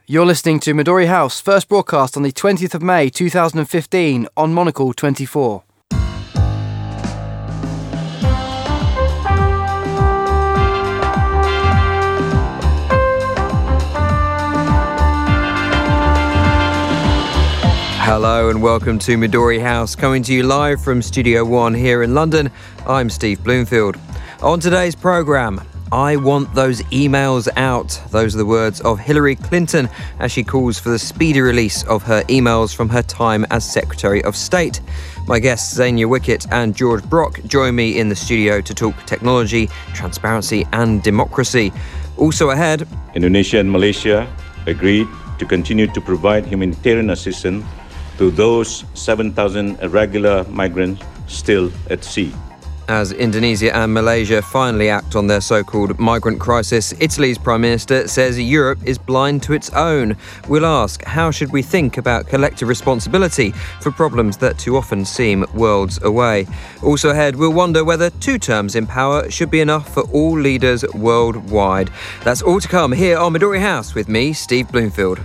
You're listening to Midori House, first broadcast on the 20th of May 2015 on Monocle 24. Hello and welcome to Midori House, coming to you live from Studio One here in London. I'm Steve Bloomfield. On today's programme, I want those emails out. Those are the words of Hillary Clinton as she calls for the speedy release of her emails from her time as Secretary of State. My guests Zania Wickett and George Brock join me in the studio to talk technology, transparency and democracy. Also ahead, Indonesia and Malaysia agreed to continue to provide humanitarian assistance to those 7,000 irregular migrants still at sea. As Indonesia and Malaysia finally act on their so-called migrant crisis, Italy's Prime Minister says Europe is blind to its own. We'll ask, how should we think about collective responsibility for problems that too often seem worlds away? Also ahead, we'll wonder whether 2 terms in power should be enough for all leaders worldwide. That's all to come here on Midori House with me, Steve Bloomfield.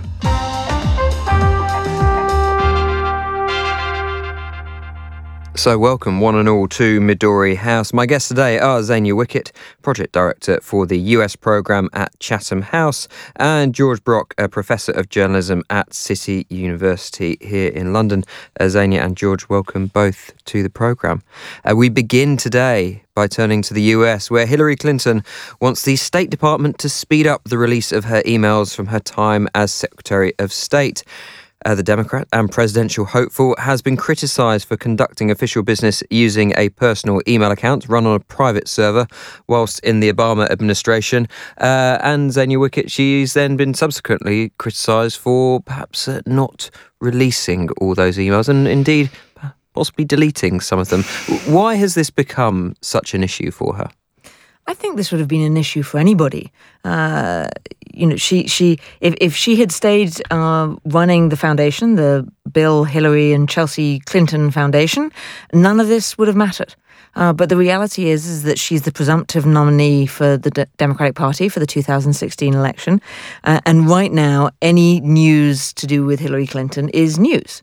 So welcome one and all to Midori House. My guests today are Zania Wickett, Project Director for the US programme at Chatham House, and George Brock, a Professor of Journalism at City University here in London. Zania and George, welcome both to the programme. We begin today by turning to the US, where Hillary Clinton wants the State Department to speed up the release of her emails from her time as Secretary of State. The Democrat and presidential hopeful has been criticised for conducting official business using a personal email account run on a private server whilst in the Obama administration. And Zania Wickett, she's then been subsequently criticised for perhaps not releasing all those emails and indeed possibly deleting some of them. Why has this become such an issue for her? I think this would have been an issue for anybody. If she had stayed running the foundation, the Bill, Hillary and Chelsea Clinton Foundation, none of this would have mattered. But the reality is that she's the presumptive nominee for the Democratic Party for the 2016 election. And right now, any news to do with Hillary Clinton is news.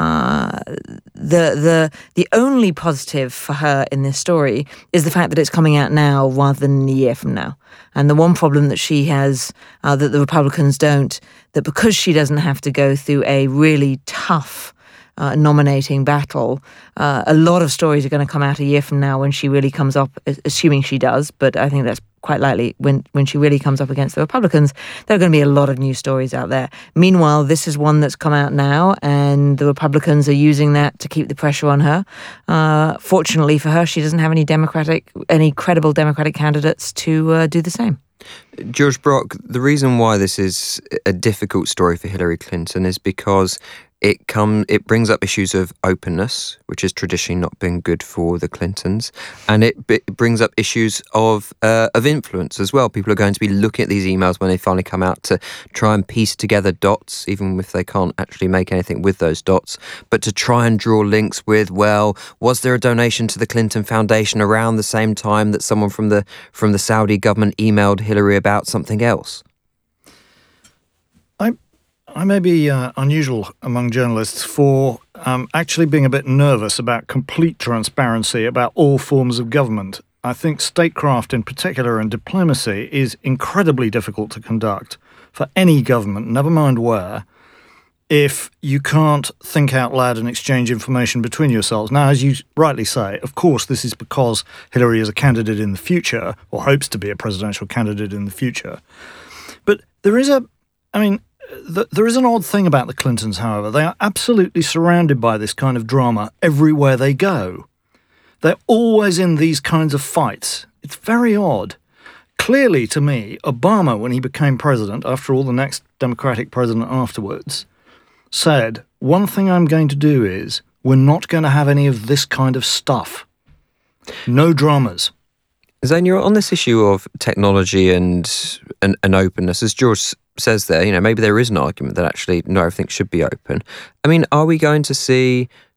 The only positive for her in this story is the fact that it's coming out now rather than a year from now. And the one problem that she has, that the Republicans don't, that because she doesn't have to go through a really tough nominating battle, a lot of stories are going to come out a year from now when she really comes up, assuming she does, but I think that's quite likely when she really comes up against the Republicans, there are going to be a lot of news stories out there. Meanwhile, this is one that's come out now and the Republicans are using that to keep the pressure on her. Fortunately for her, she doesn't have any credible Democratic candidates to do the same. George Brock, the reason why this is a difficult story for Hillary Clinton is because it brings up issues of openness, which has traditionally not been good for the Clintons, and it brings up issues of influence as well. People are going to be looking at these emails when they finally come out to try and piece together dots, even if they can't actually make anything with those dots, but to try and draw links with, well, was there a donation to the Clinton Foundation around the same time that someone from the Saudi government emailed Hillary about something else? I may be unusual among journalists for actually being a bit nervous about complete transparency about all forms of government. I think statecraft in particular and diplomacy is incredibly difficult to conduct for any government, never mind where, if you can't think out loud and exchange information between yourselves. Now, as you rightly say, of course, this is because Hillary is a candidate in the future, or hopes to be a presidential candidate in the future. But there is there is an odd thing about the Clintons, however. They are absolutely surrounded by this kind of drama everywhere they go. They're always in these kinds of fights. It's very odd. Clearly, to me, Obama, when he became president, after all, the next Democratic president afterwards, said, one thing I'm going to do is, we're not going to have any of this kind of stuff. No dramas. Zania, on this issue of technology and openness, as George says there, maybe there is an argument that actually not everything should be open. I mean, are we going to see,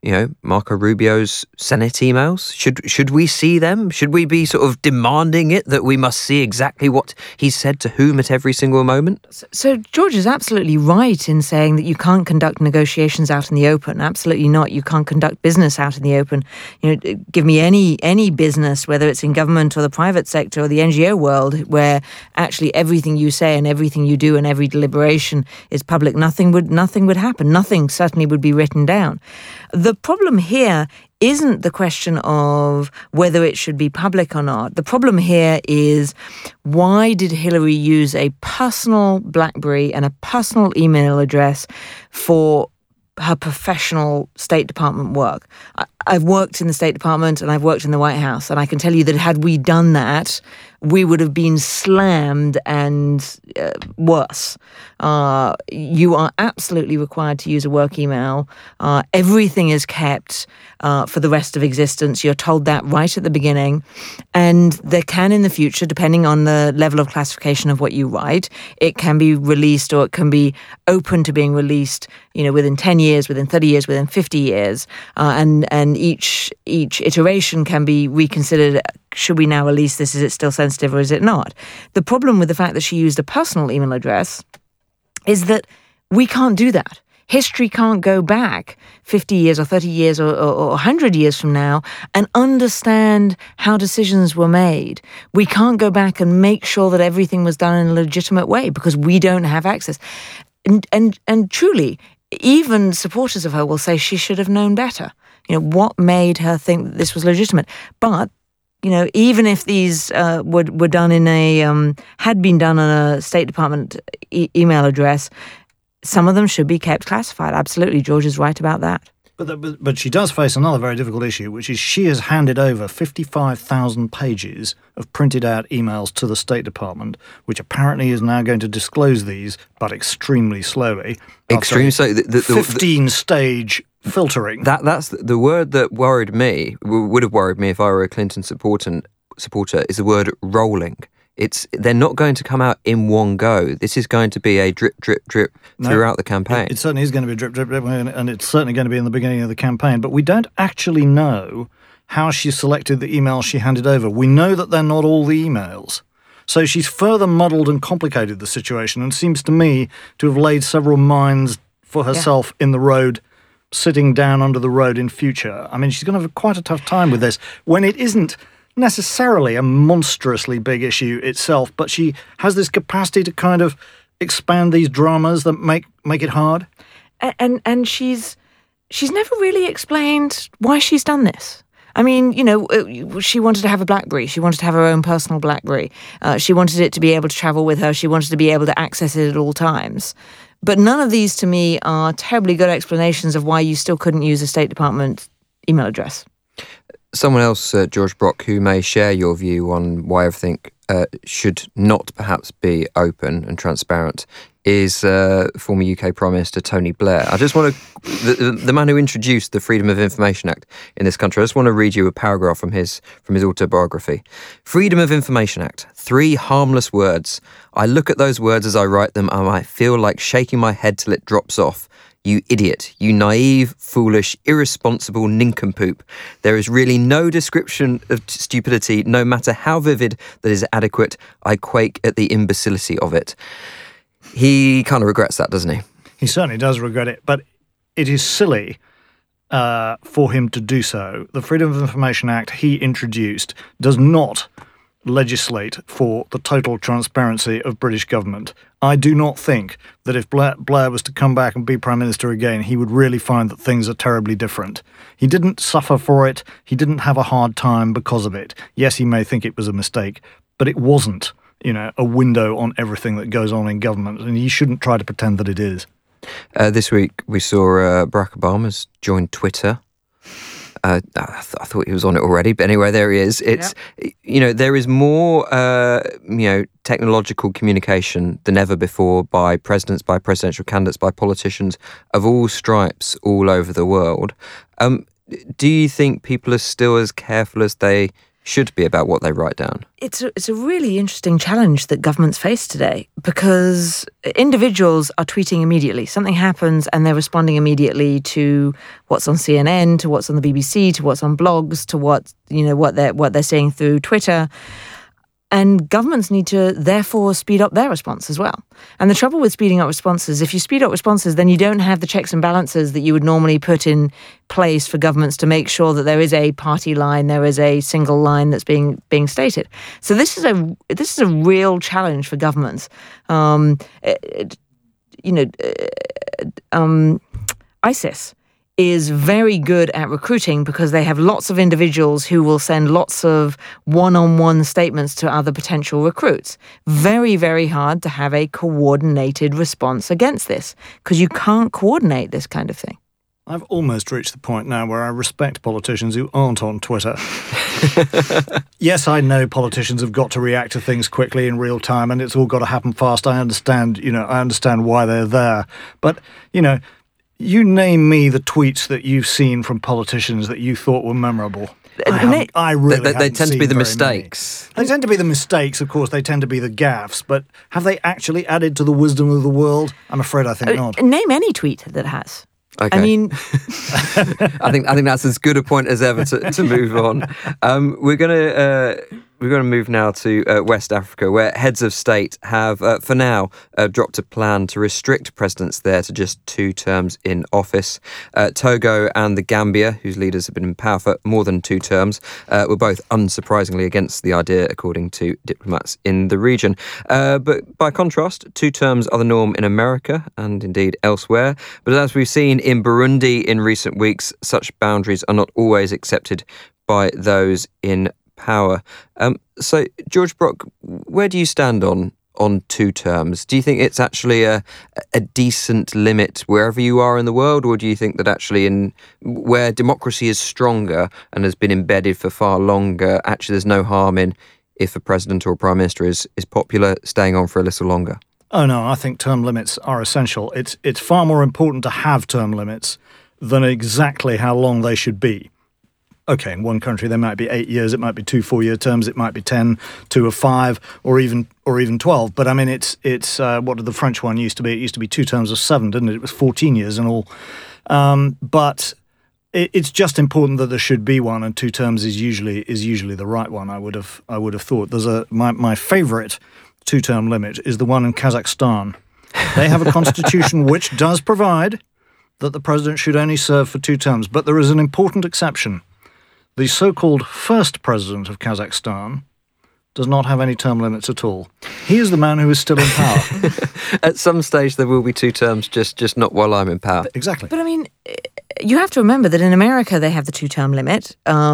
Marco Rubio's Senate emails? Should we see them? Should we be sort of demanding it, that we must see exactly what he said to whom at every single moment? So George is absolutely right in saying that you can't conduct negotiations out in the open. Absolutely not. You can't conduct business out in the open. Give me any business, whether it's in government or the private sector or the NGO world, where actually everything you say and everything you do and every deliberation is public. Nothing would happen. Nothing certainly would be written down. The problem here isn't the question of whether it should be public or not. The problem here is, why did Hillary use a personal BlackBerry and a personal email address for her professional State Department work? I've worked in the State Department and I've worked in the White House, and I can tell you that had we done that, we would have been slammed and worse. You are absolutely required to use a work email. Everything is kept for the rest of existence. You're told that right at the beginning. And there can, in the future, depending on the level of classification of what you write, it can be released, or it can be open to being released, within 10 years, within 30 years, within 50 years. And each iteration can be reconsidered. Should we now release this? Is it still sensitive or is it not? The problem with the fact that she used a personal email address is that we can't do that. History can't go back 50 years or 30 years or 100 years from now and understand how decisions were made. We can't go back and make sure that everything was done in a legitimate way because we don't have access. And truly, even supporters of her will say she should have known better. What made her think that this was legitimate? But even if these were done had been done on a State Department email address, some of them should be kept classified. Absolutely, George is right about that. But she does face another very difficult issue, which is she has handed over 55,000 pages of printed out emails to the State Department, which apparently is now going to disclose these, but extremely slowly. Extremely slowly. 15-stage filtering. That's the word that worried me, would have worried me if I were a Clinton supporter, is the word rolling. They're not going to come out in one go. This is going to be a drip, drip, drip throughout the campaign. It certainly is going to be a drip, drip, drip, and it's certainly going to be in the beginning of the campaign. But we don't actually know how she selected the emails she handed over. We know that they're not all the emails. So she's further muddled and complicated the situation, and seems to me to have laid several mines for herself in the road, sitting down under the road in future. I mean, she's going to have quite a tough time with this when it isn't necessarily a monstrously big issue itself, but she has this capacity to kind of expand these dramas that make it hard. And she's never really explained why she's done this. I mean, she wanted to have a BlackBerry. She wanted to have her own personal BlackBerry. She wanted it to be able to travel with her. She wanted to be able to access it at all times. But none of these, to me, are terribly good explanations of why you still couldn't use a State Department email address. Someone else, George Brock, who may share your view on why everything should not perhaps be open and transparent, is former UK Prime Minister Tony Blair. I just want to, the man who introduced the Freedom of Information Act in this country, I just want to read you a paragraph from his autobiography. Freedom of Information Act, 3 harmless words. I look at those words as I write them and I feel like shaking my head till it drops off. You idiot, you naive, foolish, irresponsible nincompoop. There is really no description of stupidity, no matter how vivid, that is adequate. I quake at the imbecility of it. He kind of regrets that, doesn't he? He certainly does regret it, but it is silly for him to do so. The Freedom of Information Act he introduced does not legislate for the total transparency of British government. I do not think that if Blair was to come back and be Prime Minister again, he would really find that things are terribly different. He didn't suffer for it. He didn't have a hard time because of it. Yes, he may think it was a mistake, but it wasn't, a window on everything that goes on in government, and he shouldn't try to pretend that it is. This week we saw Barack Obama's joined Twitter. I thought he was on it already, but anyway, there he is. It's there is more technological communication than ever before by presidents, by presidential candidates, by politicians of all stripes all over the world. Do you think people are still as careful as they should be about what they write down? It's a really interesting challenge that governments face today, because individuals are tweeting immediately. Something happens and they're responding immediately to what's on CNN, to what's on the BBC, to what's on blogs, to what they're saying through Twitter. And governments need to, therefore, speed up their response as well. And the trouble with speeding up responses, if you speed up responses, then you don't have the checks and balances that you would normally put in place for governments to make sure that there is a party line, there is a single line that's being stated. So this is a real challenge for governments. ISIS is very good at recruiting because they have lots of individuals who will send lots of one-on-one statements to other potential recruits. Very, very hard to have a coordinated response against this, because you can't coordinate this kind of thing. I've almost reached the point now where I respect politicians who aren't on Twitter. Yes, I know politicians have got to react to things quickly in real time, and it's all got to happen fast. I understand why they're there. But, you name me the tweets that you've seen from politicians that you thought were memorable. I really they tend to be the mistakes. They tend to be the mistakes, of course. They tend to be the gaffes. But have they actually added to the wisdom of the world? I'm afraid I think not. Name any tweet that has. Okay. I mean, I think that's as good a point as ever to move on. We're going to move now to West Africa, where heads of state have, for now, dropped a plan to restrict presidents there to just 2 terms in office. Togo and the Gambia, whose leaders have been in power for more than 2 terms, were both unsurprisingly against the idea, according to diplomats in the region. But by contrast, 2 terms are the norm in America and indeed elsewhere. But as we've seen in Burundi in recent weeks, such boundaries are not always accepted by those in power. So, George Brock, where do you stand on 2 terms? Do you think it's actually a decent limit wherever you are in the world, or do you think that actually in where democracy is stronger and has been embedded for far longer, actually there's no harm in, if a president or a prime minister is popular, staying on for a little longer? Oh no, I think term limits are essential. It's far more important to have term limits than exactly how long they should be. Okay, in one country there might be 8 years, it might be 2 4-year terms, it might be 10, 2 or 5, or even 12. But I mean, it's what did the French one used to be? It used to be 2 terms of 7, didn't it? It was 14 years in all. But it's just important that there should be one, and 2 terms is usually the right one. I would have thought. There's my favourite 2-term limit is the one in Kazakhstan. They have a constitution which does provide that the president should only serve for 2 terms, but there is an important exception. The so-called first president of Kazakhstan does not have any term limits at all. He is the man who is still in power. At some stage there will be 2 terms, just not while I'm in power. Exactly. But I mean, you have to remember that in America they have the 2-term limit.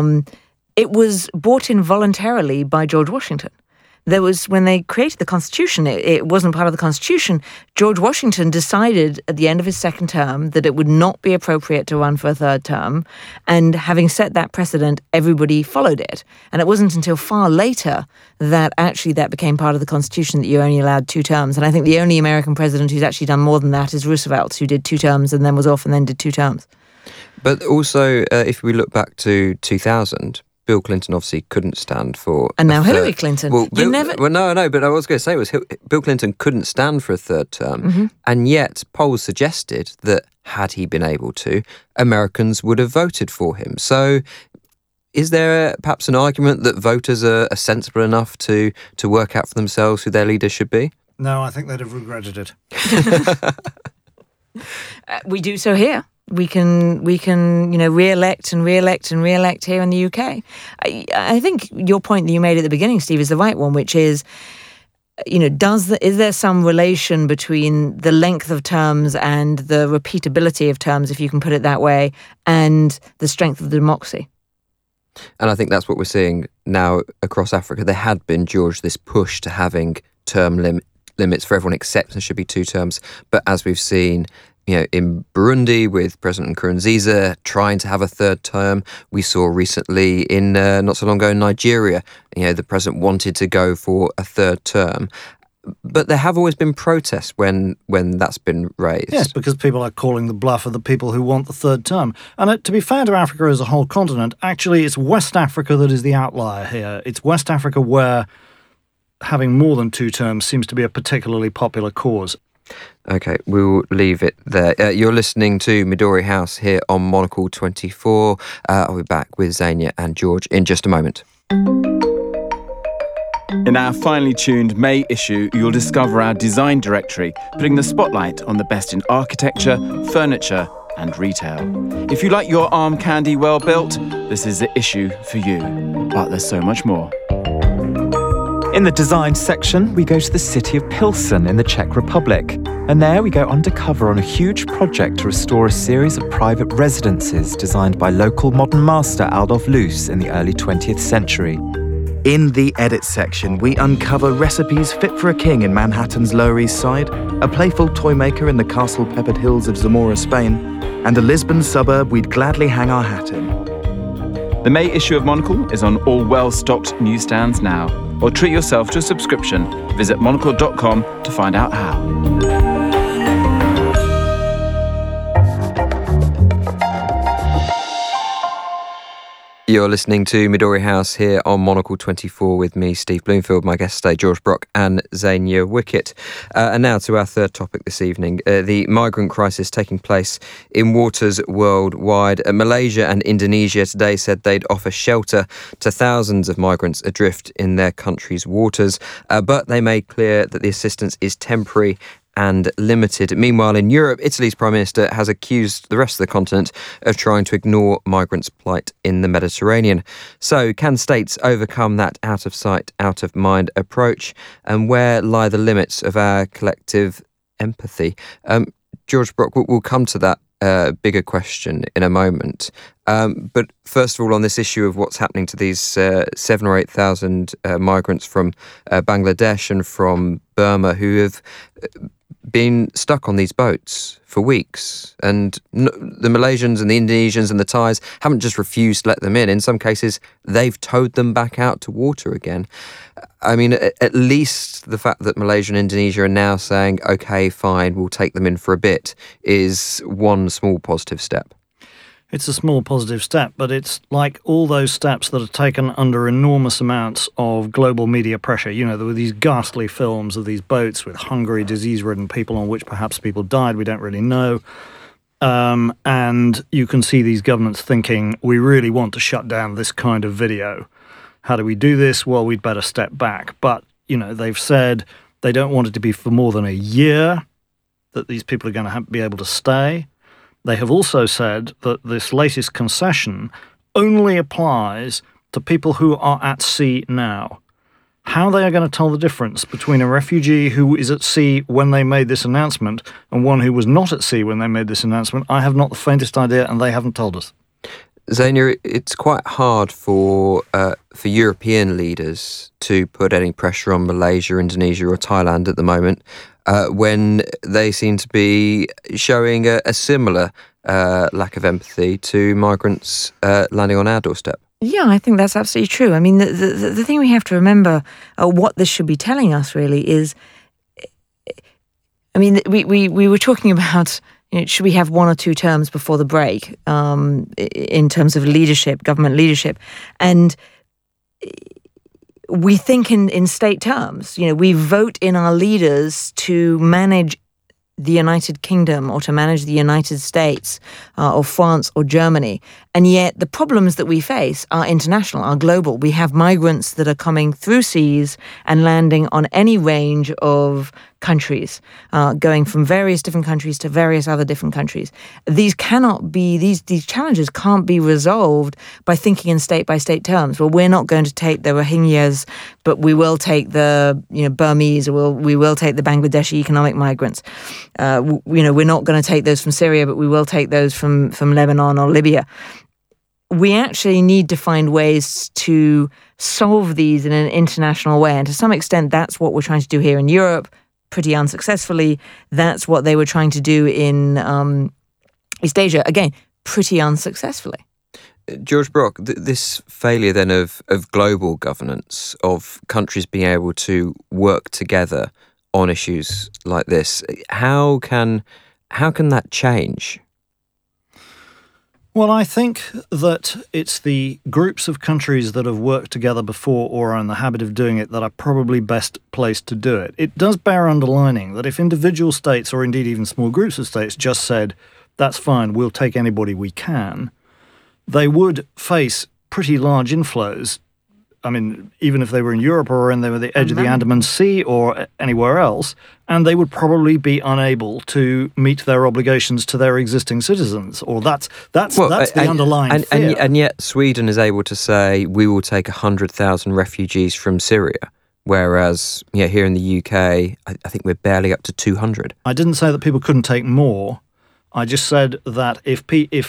It was brought in voluntarily by George Washington. When they created the Constitution, it wasn't part of the Constitution. George Washington decided at the end of his 2nd term that it would not be appropriate to run for a 3rd term. And having set that precedent, everybody followed it. And it wasn't until far later that actually that became part of the Constitution, that you're only allowed 2 terms. And I think the only American president who's actually done more than that is Roosevelt, who did 2 terms and then was off and then did 2 terms. But also, if we look back to 2000... Bill Clinton obviously couldn't stand for... And now Hillary Clinton. Well, no, but I was going to say Bill Clinton couldn't stand for a 3rd term, and yet polls suggested that had he been able to, Americans would have voted for him. So is there perhaps an argument that voters are sensible enough to work out for themselves who their leader should be? No, I think they'd have regretted it. We do so here. We can re-elect and re-elect and re-elect here in the UK. I think your point that you made at the beginning, Steve, is the right one, which is, is there some relation between the length of terms and the repeatability of terms, if you can put it that way, and the strength of the democracy? And I think that's what we're seeing now across Africa. There had been, George, this push to having term limits for everyone except there should be 2 terms. But as we've seen, in Burundi with President Nkurunziza trying to have a 3rd term. We saw recently in not so long ago in Nigeria, the president wanted to go for a 3rd term. But there have always been protests when that's been raised. Yes, because people are calling the bluff of the people who want the third term. And to be fair to Africa as a whole continent, actually it's West Africa that is the outlier here. It's West Africa where having more than 2 terms seems to be a particularly popular cause. Okay, we'll leave it there. You're listening to Midori House here on Monocle 24. I'll be back with Xenia and George in just a moment. In our finely tuned May issue, you'll discover our design directory, putting the spotlight on the best in architecture, furniture, and retail. If you like your arm candy well built, this is the issue for you. But there's so much more. In the design section, we go to the city of Pilsen in the Czech Republic. And there we go undercover on a huge project to restore a series of private residences designed by local modern master Adolf Loos in the early 20th century. In the edit section, we uncover recipes fit for a king in Manhattan's Lower East Side, a playful toy maker in the castle-peppered hills of Zamora, Spain, and a Lisbon suburb we'd gladly hang our hat in. The May issue of Monocle is on all well-stocked newsstands now. Or treat yourself to a subscription. Visit monocle.com to find out how. You're listening to Midori House here on Monocle 24 with me, Steve Bloomfield, my guest today, George Brock and Xenia Wickett. And now to our third topic this evening, the migrant crisis taking place in waters worldwide. Malaysia and Indonesia today said they'd offer shelter to thousands of migrants adrift in their country's waters, but they made clear that the assistance is temporary and limited. Meanwhile, in Europe, Italy's Prime Minister has accused the rest of the continent of trying to ignore migrants' plight in the Mediterranean. So, can states overcome that out of sight, out of mind approach? And where lie the limits of our collective empathy? George Brock, we'll come to that bigger question in a moment. But first of all, on this issue of what's happening to these 7,000 or 8,000 migrants from Bangladesh and from Burma who have been stuck on these boats for weeks, and the Malaysians and the Indonesians and the Thais haven't just refused to let them in. In some cases, they've towed them back out to water again. I mean, at least the fact that Malaysia and Indonesia are now saying, OK, fine, we'll take them in for a bit, is one small positive step. It's a small positive step, but it's like all those steps that are taken under enormous amounts of global media pressure. You know, there were these ghastly films of these boats with hungry, disease-ridden people on which perhaps people died. We don't really know. And you can see these governments thinking, we really want to shut down this kind of video. How do we do this? Well, we'd better step back. But, you know, they've said they don't want it to be for more than a year that these people are going to be able to stay. They have also said that this latest concession only applies to people who are at sea now. How they are going to tell the difference between a refugee who is at sea when they made this announcement and one who was not at sea when they made this announcement, I have not the faintest idea, and they haven't told us. Xenia, it's quite hard for European leaders to put any pressure on Malaysia, Indonesia or Thailand at the moment when they seem to be showing a similar lack of empathy to migrants landing on our doorstep. Yeah, I think that's absolutely true. I mean, the thing we have to remember, what this should be telling us really is, I mean, we were talking about, you know, should we have 1 or 2 terms before the break in terms of leadership, government leadership? And we think in state terms. You know, we vote in our leaders to manage the United Kingdom or to manage the United States or France or Germany. And yet the problems that we face are international, are global. We have migrants that are coming through seas and landing on any range of countries, going from various different countries to various other different countries. These cannot be, these challenges can't be resolved by thinking in state-by-state terms. Well, we're not going to take the Rohingyas, but we will take the Burmese, or we will take the Bangladeshi economic migrants. We're not going to take those from Syria, but we will take those from Lebanon or Libya. We actually need to find ways to solve these in an international way. And to some extent, that's what we're trying to do here in Europe, pretty unsuccessfully. That's what they were trying to do in East Asia, again, pretty unsuccessfully. George Brock, this failure then of global governance, of countries being able to work together on issues like this. How can that change? Well, I think that it's the groups of countries that have worked together before or are in the habit of doing it that are probably best placed to do it. It does bear underlining that if individual states, or indeed even small groups of states, just said, that's fine, we'll take anybody we can, they would face pretty large inflows. I mean, even if they were in Europe or in the edge of the Andaman Sea or anywhere else, and they would probably be unable to meet their obligations to their existing citizens. Or that's the underlying fear. And yet Sweden is able to say, we will take 100,000 refugees from Syria, whereas here in the UK, I think we're barely up to 200. I didn't say that people couldn't take more. I just said that if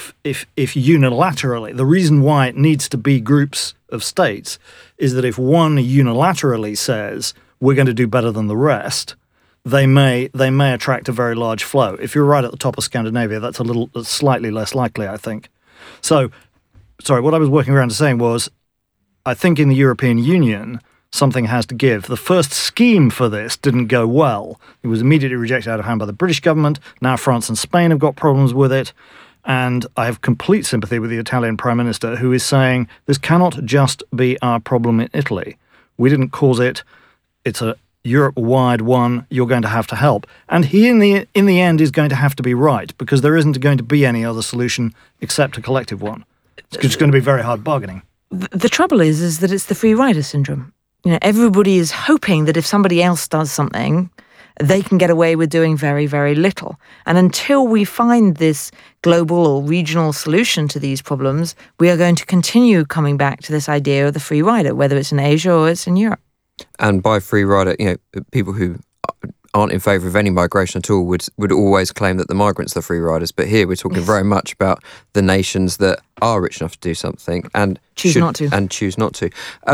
unilaterally, the reason why it needs to be groups of states is that if one unilaterally says we're going to do better than the rest, they may attract a very large flow. If you're right at the top of Scandinavia, that's slightly less likely, I think. So, sorry, what I was working around to saying was, I think in the European Union, something has to give. The first scheme for this didn't go well. It was immediately rejected out of hand by the British government. Now France and Spain have got problems with it. And I have complete sympathy with the Italian Prime Minister, who is saying this cannot just be our problem in Italy. We didn't cause it. It's a Europe-wide one. You're going to have to help. And he, in the end, is going to have to be right, because there isn't going to be any other solution except a collective one. It's just going to be very hard bargaining. The trouble is that it's the free rider syndrome. Everybody is hoping that if somebody else does something, they can get away with doing very, very little. And until we find this global or regional solution to these problems, we are going to continue coming back to this idea of the free rider, whether it's in Asia or it's in Europe. And by free rider, people who aren't in favour of any migration at all would always claim that the migrants are the free riders. But here we're talking very much about the nations that are rich enough to do something and choose not to.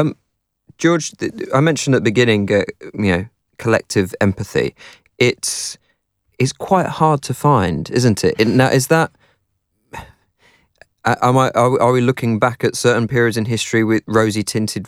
George, I mentioned at the beginning, collective empathy. It's quite hard to find, isn't it? Now, is that? Are we looking back at certain periods in history with rose-tinted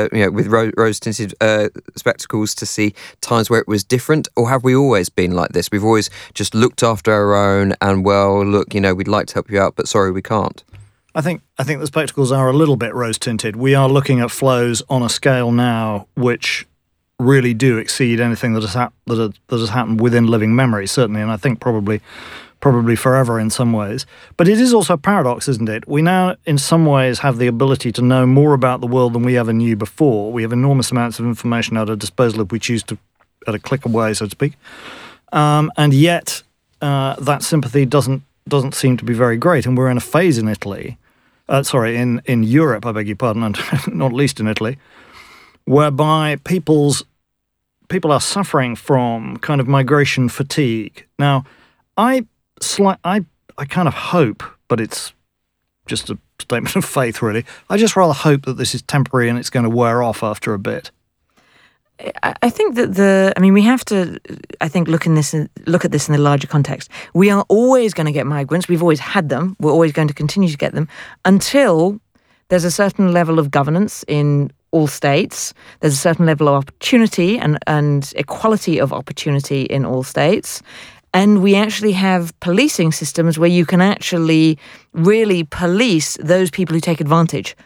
spectacles to see times where it was different, or have we always been like this? We've always just looked after our own, and we'd like to help you out, but sorry, we can't. I think the spectacles are a little bit rose-tinted. We are looking at flows on a scale now which really do exceed anything that has happened within living memory, certainly, and I think probably forever in some ways. But it is also a paradox, isn't it? We now, in some ways, have the ability to know more about the world than we ever knew before. We have enormous amounts of information at our disposal if we choose to, at a click away, so to speak. And yet, that sympathy doesn't seem to be very great, and we're in a phase in Italy. In Europe, I beg your pardon, and not least in Italy, whereby people are suffering from kind of migration fatigue. Now, I kind of hope, but it's just a statement of faith, really. I just rather hope that this is temporary and it's going to wear off after a bit. I think that we have to, look at this in the larger context. We are always going to get migrants. We've always had them. We're always going to continue to get them until there's a certain level of governance in all states. There's a certain level of opportunity and equality of opportunity in all states. And we actually have policing systems where you can actually really police those people who take advantage.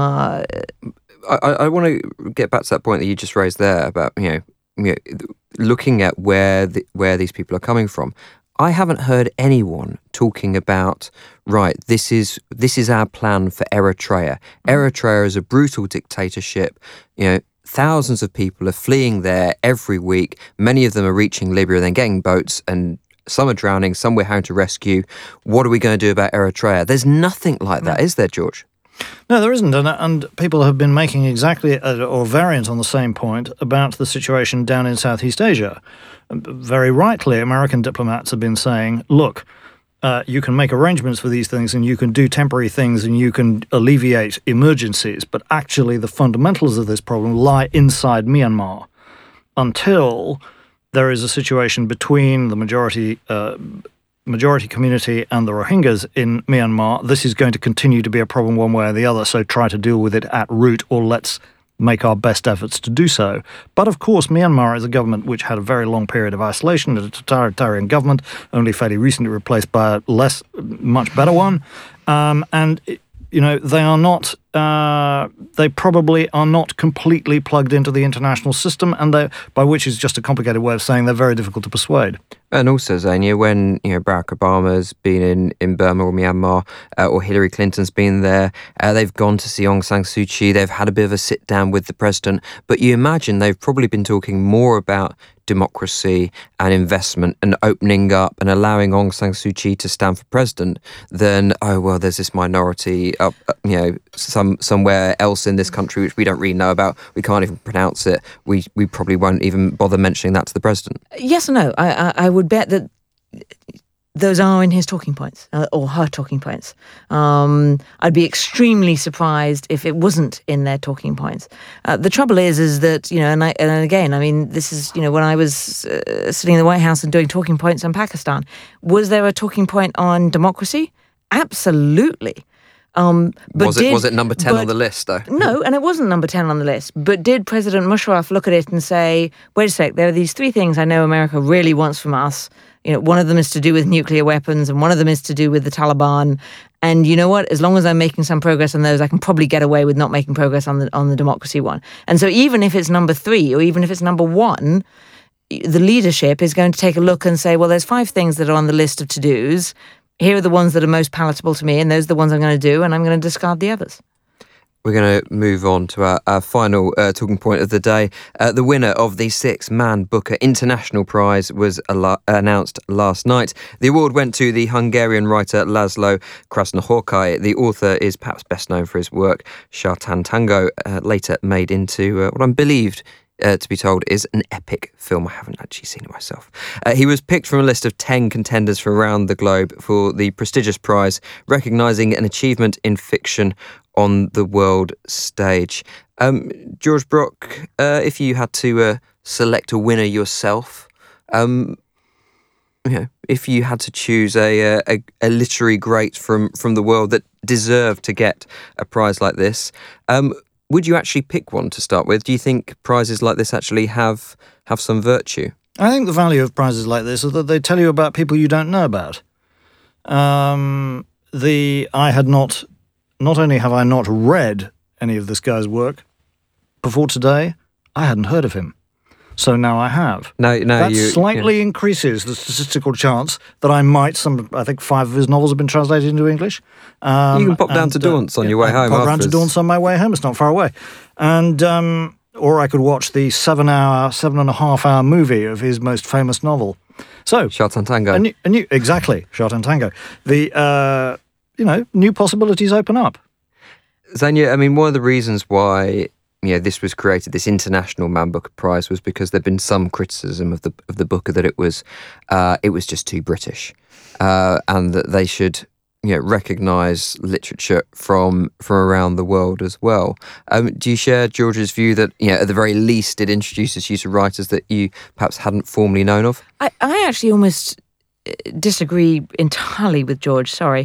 I want to get back to that point that you just raised there about looking at where these people are coming from. I haven't heard anyone talking about, right, this is our plan for Eritrea. Eritrea is a brutal dictatorship. Thousands of people are fleeing there every week. Many of them are reaching Libya, then getting boats, and some are drowning, some we're having to rescue. What are we going to do about Eritrea? There's nothing like that, is there, George? No, there isn't, and people have been making exactly or variants on the same point about the situation down in Southeast Asia. Very rightly, American diplomats have been saying, look, you can make arrangements for these things and you can do temporary things and you can alleviate emergencies, but actually the fundamentals of this problem lie inside Myanmar until there is a situation between the majority community and the Rohingyas in Myanmar. This is going to continue to be a problem one way or the other, so try to deal with it at root, or let's make our best efforts to do so. But of course, Myanmar is a government which had a very long period of isolation, a totalitarian government, only fairly recently replaced by a much better one. They are not. They probably are not completely plugged into the international system, and by which is just a complicated way of saying they're very difficult to persuade. And also, Xenia, when Barack Obama's been in Burma or Myanmar, or Hillary Clinton's been there, they've gone to see Aung San Suu Kyi. They've had a bit of a sit down with the president, but you imagine they've probably been talking more about democracy and investment and opening up and allowing Aung San Suu Kyi to stand for president than, there's this minority up, somewhere else in this country which we don't really know about. We can't even pronounce it. We probably won't even bother mentioning that to the president. Yes or no? I would bet that those are in his talking points or her talking points. I'd be extremely surprised if it wasn't in their talking points. The trouble is that, and again, I mean, this is, when I was sitting in the White House and doing talking points on Pakistan, was there a talking point on democracy? Absolutely. Was it number 10 on the list, though? No, and it wasn't number 10 on the list. But did President Musharraf look at it and say, wait a sec, there are these three things I know America really wants from us. One of them is to do with nuclear weapons, and one of them is to do with the Taliban. And you know what? As long as I'm making some progress on those, I can probably get away with not making progress on the democracy one. And so even if it's number 3 or even if it's number 1, the leadership is going to take a look and say, well, there's 5 things that are on the list of to-dos. Here are the ones that are most palatable to me, and those are the ones I'm going to do, and I'm going to discard the others. We're going to move on to our final talking point of the day. The winner of the 6th Man Booker International Prize was announced last night. The award went to the Hungarian writer Laszlo Krasznahorkai. The author is perhaps best known for his work Sartan Tango, later made into what I'm believed to be told is an epic film. I haven't actually seen it myself. He was picked from a list of 10 contenders from around the globe for the prestigious prize, recognising an achievement in fiction on the world stage. George Brock, if you had to select a winner yourself, if you had to choose a literary great from the world that deserved to get a prize like this, would you actually pick one to start with? Do you think prizes like this actually have some virtue? I think the value of prizes like this is that they tell you about people you don't know about. Not only have I not read any of this guy's work before today, I hadn't heard of him. So now I have. That slightly increases the statistical chance that I might. I think 5 of his novels have been translated into English. You can pop down to Daunt's on your way home. Pop down to Daunt's on my way home. It's not far away. And or I could watch the 7.5-hour movie of his most famous novel. So Sartan Tango. Exactly, Sartan Tango. The new possibilities open up. Xenia, I mean, one of the reasons why this was created, this International Man Booker Prize, was because there'd been some criticism of the Booker that it was just too British, and that they should recognise literature from around the world as well. Do you share George's view that at the very least it introduces you to writers that you perhaps hadn't formerly known of? I actually almost disagree entirely with George. Sorry.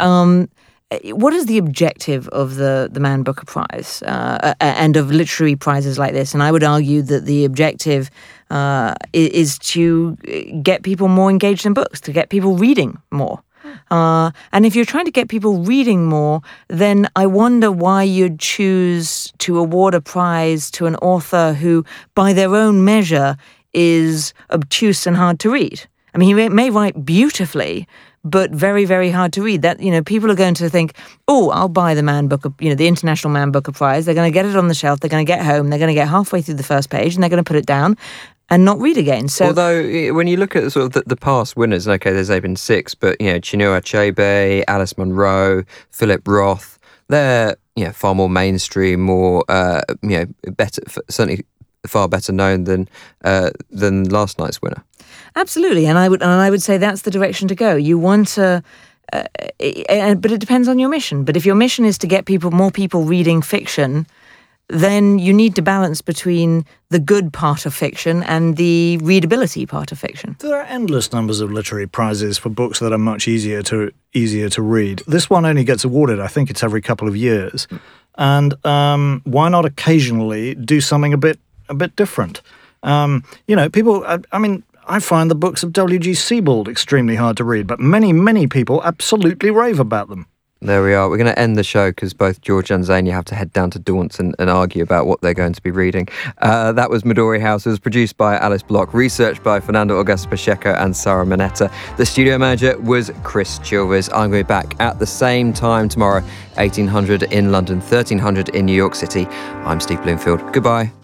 What is the objective of the Man Booker Prize and of literary prizes like this? And I would argue that the objective is to get people more engaged in books, to get people reading more. And if you're trying to get people reading more, then I wonder why you'd choose to award a prize to an author who, by their own measure, is obtuse and hard to read. I mean, he may write beautifully, but very, very hard to read. That people are going to think, oh, I'll buy the Man Booker, the International Man Booker Prize. They're going to get it on the shelf. They're going to get home. They're going to get halfway through the first page, and they're going to put it down and not read again. So, although when you look at sort of the past winners, okay, there's been 6, but Chinua Achebe, Alice Munro, Philip Roth, they're far more mainstream, more better, certainly far better known than last night's winner. Absolutely, and I would say that's the direction to go. You want to, but it depends on your mission. But if your mission is to get more people reading fiction, then you need to balance between the good part of fiction and the readability part of fiction. There are endless numbers of literary prizes for books that are much easier to read. This one only gets awarded, I think it's every couple of years. And why not occasionally do something a bit different? People. I find the books of W.G. Sebald extremely hard to read, but many people absolutely rave about them. There we are. We're going to end the show because both George and Zane have to head down to Daunt and argue about what they're going to be reading. That was Midori House. It was produced by Alice Block, researched by Fernando Augusto Pacheco and Sarah Manetta. The studio manager was Chris Chilvers. I'm going to be back at the same time tomorrow, 1800 in London, 1300 in New York City. I'm Steve Bloomfield. Goodbye.